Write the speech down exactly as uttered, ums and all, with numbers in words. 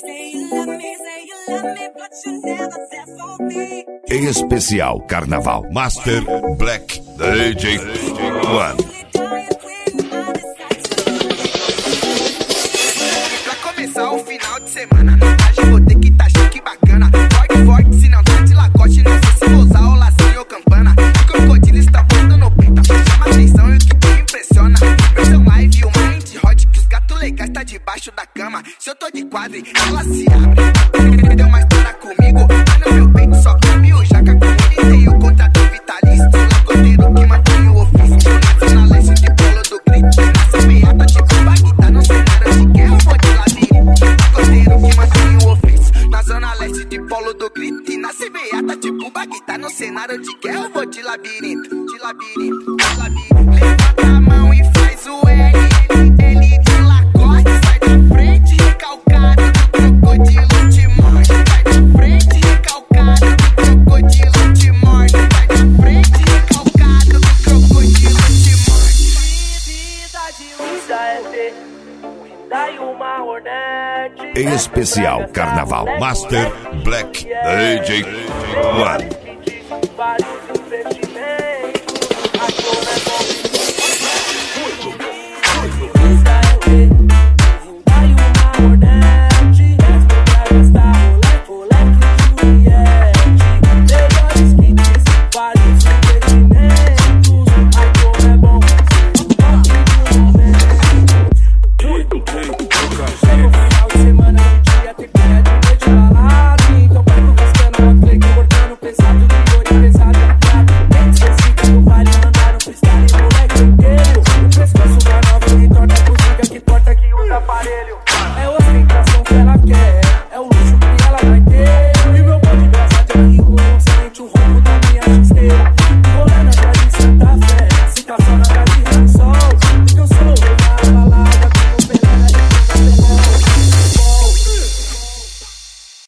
Em especial Carnaval Master Black D J One. Pra começar o final de semana, na laje vou ter que tá chique bacana. Forte, forte, se não tá de lacoste, não sei se vou usar o lacinho ou campana. O crocodilo está voando no peito, chama atenção e o que me impressiona. Versão live, o mind hot, que os gatos legais tá debaixo da cama. Se eu tô de quadre, ela se abre. Deu uma história comigo, mas no meu peito só cabe o jaca com ele. Tem o contrato vitalício, lagoteiro que mantém o ofício. Nasce na leste de polo do grito, nasce meata tipo Bagdá no cenário de guerra, vou de labirinto. Lagoteiro que mantém o ofício, na zona leste de polo do grito. E nasce meata tipo Bagdá no cenário de guerra, vou de labirinto, de labirinto, de labirinto. Levanta a mão e faz o L, L de lacoste, sai da frente, recalcado do crocodilo te morde. Sai da frente, recalcado do crocodilo te morde. Sai da frente, recalcado do crocodilo te morde. Vida de luta é ter um Hyundai e uma Hornet. Em especial Carnaval Master Black D J One.